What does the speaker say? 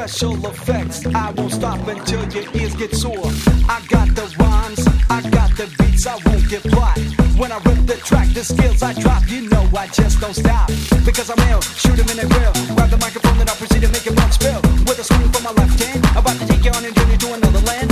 special effects. I won't stop until your ears get sore. I got the rhymes, I got the beats, I won't get plot. When I rip the track, the skills I drop, you know I just don't stop. Because I'm ill, shoot 'em in the grill. Grab the microphone and I proceed to make it one spill. With a swing from my left hand, about to take you on and journey to another land.